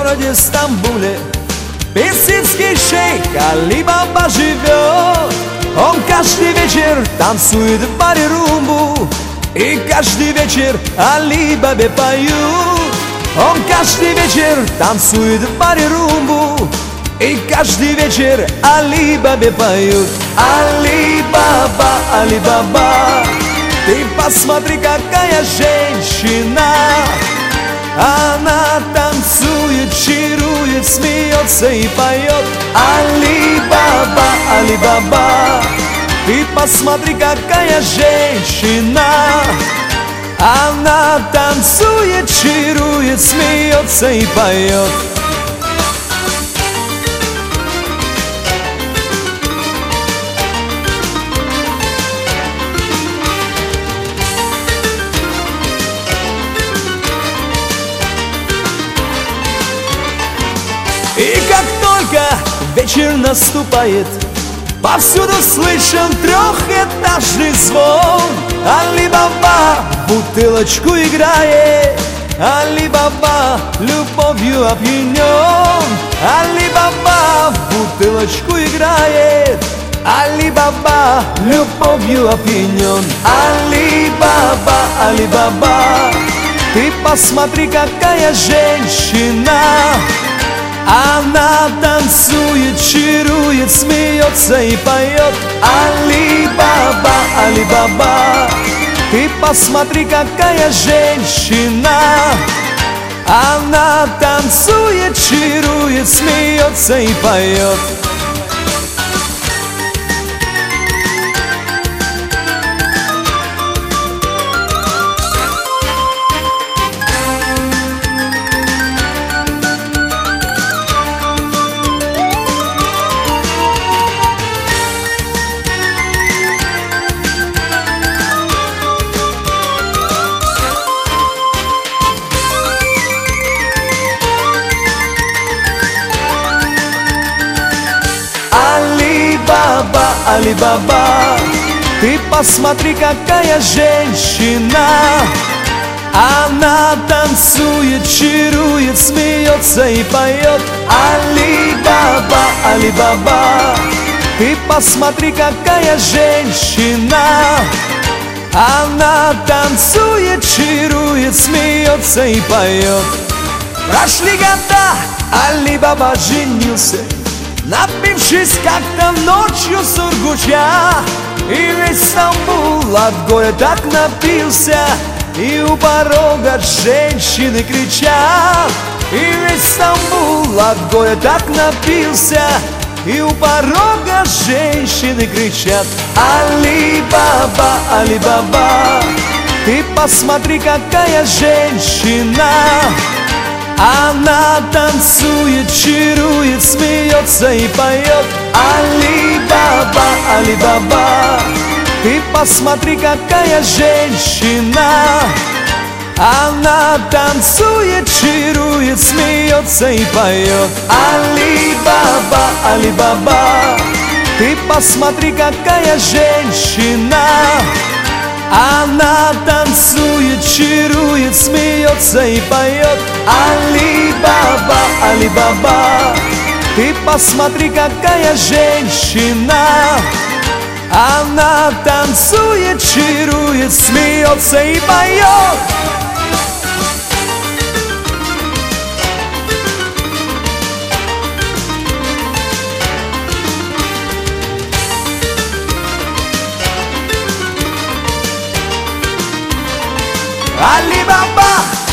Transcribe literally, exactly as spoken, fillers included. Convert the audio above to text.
городе Стамбуле персидский шейх Али-Баба живет. Он каждый вечер танцует в баре румбу, и каждый вечер Али-Бабе поют. Он каждый вечер танцует в баре румбу, и каждый вечер Али-Бабе поют. Али-Баба, Али-Баба, ты посмотри, какая женщина. Она танцует, чарует, смеется и поет. Али-Баба, Али-Баба, ты посмотри, какая женщина. Она танцует, чарует, смеется и поет. И как только вечер наступает, повсюду слышен трехэтажный звон. Али-Баба бутылочку играет, Али-Баба любовью опьянен. Али-Баба бутылочку играет, Али-Баба любовью опьянен. Али-Баба, Али-Баба, ты посмотри, какая женщина. Она танцует, чарует, смеется и поет. Али-Баба, Али-Баба, ты посмотри, какая женщина. Она танцует, чарует, смеется и поет. Али-Баба, Али-Баба, ты посмотри, какая женщина. Она танцует, чарует, смеется и поет. Али-Баба, Али-Баба, ты посмотри, какая женщина. Она танцует, чарует, смеется и поет. Прошли года, Али-Баба женился, напившись как-то ночью сургуча. И весь Стамбул от горя так напился, и у порога женщины кричат. И весь Стамбул от горя так напился, и у порога женщины кричат. Али-Баба, Али-Баба, ты посмотри, какая женщина. Она танцует, чарует, смеется и поет. Али-Баба, Али-Баба, ты посмотри, какая женщина. Она танцует, чарует, смеется и поет. Али-Баба, Али-Баба, ты посмотри, какая женщина. Она танцует, чарует, смеется и поет. Али-Баба, Али-Баба, ты посмотри, какая женщина. Она танцует, чарует, смеется и поет. Али-Баба,